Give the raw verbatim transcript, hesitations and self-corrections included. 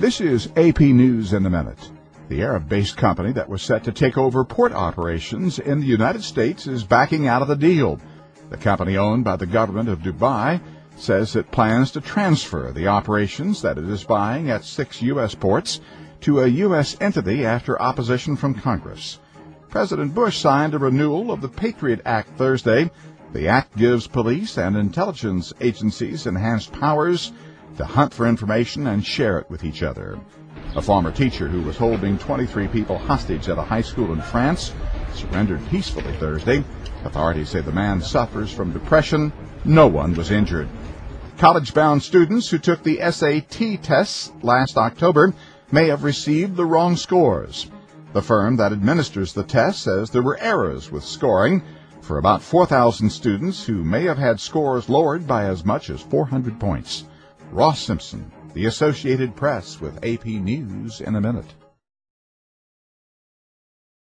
This is A P News in a Minute. The Arab-based company that was set to take over port operations in the United States is backing out of the deal. The company, owned by the government of Dubai, says it plans to transfer the operations that it is buying at six U S ports to a U S entity after opposition from Congress. President Bush signed a renewal of the Patriot Act Thursday. The act gives police and intelligence agencies enhanced powers to hunt for information and share it with each other. A former teacher who was holding twenty-three people hostage at a high school in France surrendered peacefully Thursday. Authorities say the man suffers from depression. No one was injured. College-bound students who took the S A T tests last October may have received the wrong scores. The firm that administers the test says there were errors with scoring for about four thousand students who may have had scores lowered by as much as four hundred points. Ross Simpson, The Associated Press, with A P News in a Minute.